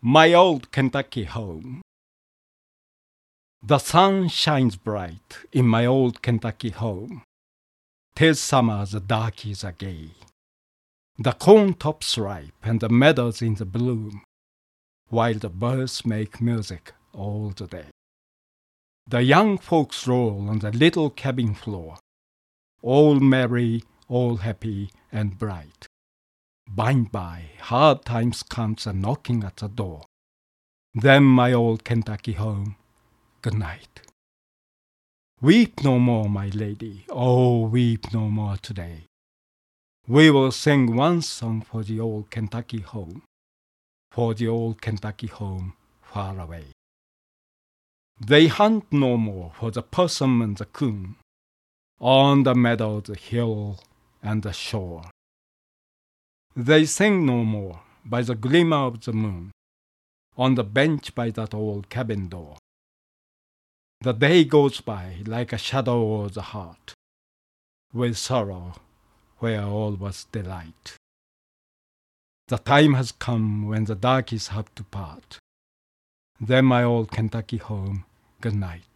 My old Kentucky home. The sun shines bright in my old Kentucky home. 'Tis summer, the darkies are gay. The corn tops ripe and the meadows in the bloom, while the birds make music all the day. The young folks roll on the little cabin floor, all merry, all happy and bright. By and by, hard times comes a knocking at the door. Then my old Kentucky home, good night. Weep no more, my lady, oh, weep no more today. We will sing one song for the old Kentucky home, for the old Kentucky home far away. They hunt no more for the possum and the coon, on the meadow, the hill, and the shore. They sing no more by the glimmer of the moon, on the bench by that old cabin door. The day goes by like a shadow o'er the heart, with sorrow where all was delight. The time has come when the darkies have to part. Then my old Kentucky home, good night.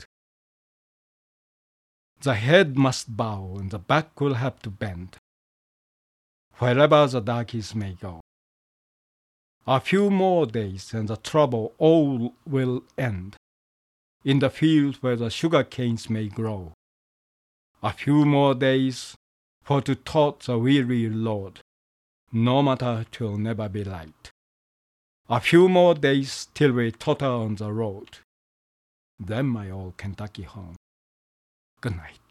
The head must bow and the back will have to bend, wherever the darkies may go. A few more days and the trouble all will end, in the fields where the sugar canes may grow. A few more days for to tote the weary load, no matter 'twill never be light. A few more days till we totter on the road. Then my old Kentucky home, good night.